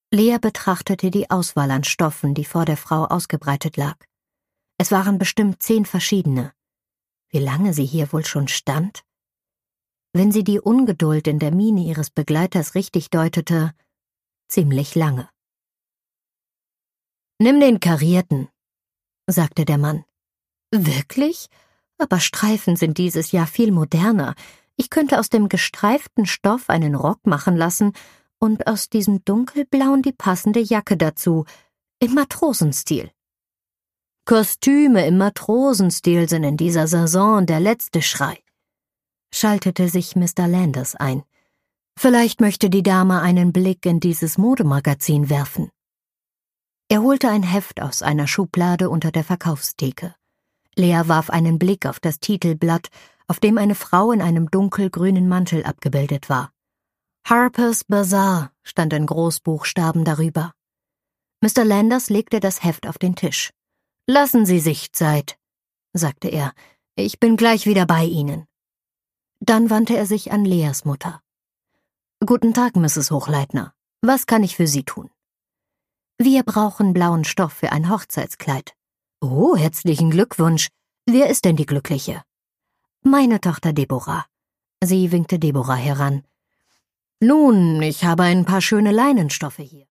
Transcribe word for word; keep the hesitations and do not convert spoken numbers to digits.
Lea betrachtete die Auswahl an Stoffen, die vor der Frau ausgebreitet lag. Es waren bestimmt zehn verschiedene. Wie lange sie hier wohl schon stand? Wenn sie die Ungeduld in der Miene ihres Begleiters richtig deutete, ziemlich lange. »Nimm den karierten«, sagte der Mann. »Wirklich? Aber Streifen sind dieses Jahr viel moderner. Ich könnte aus dem gestreiften Stoff einen Rock machen lassen und aus diesem dunkelblauen die passende Jacke dazu, im Matrosenstil.« »Kostüme im Matrosenstil sind in dieser Saison der letzte Schrei«, schaltete sich Mister Landers ein. »Vielleicht möchte die Dame einen Blick in dieses Modemagazin werfen.« Er holte ein Heft aus einer Schublade unter der Verkaufstheke. Lea warf einen Blick auf das Titelblatt, auf dem eine Frau in einem dunkelgrünen Mantel abgebildet war. »Harper's Bazaar« stand in Großbuchstaben darüber. Mister Landers legte das Heft auf den Tisch. »Lassen Sie sich Zeit«, sagte er. »Ich bin gleich wieder bei Ihnen.« Dann wandte er sich an Leas Mutter. »Guten Tag, Misses Hochleitner. Was kann ich für Sie tun?« »Wir brauchen blauen Stoff für ein Hochzeitskleid.« »Oh, herzlichen Glückwunsch. Wer ist denn die Glückliche?« »Meine Tochter Deborah.« Sie winkte Deborah heran. »Nun, ich habe ein paar schöne Leinenstoffe hier.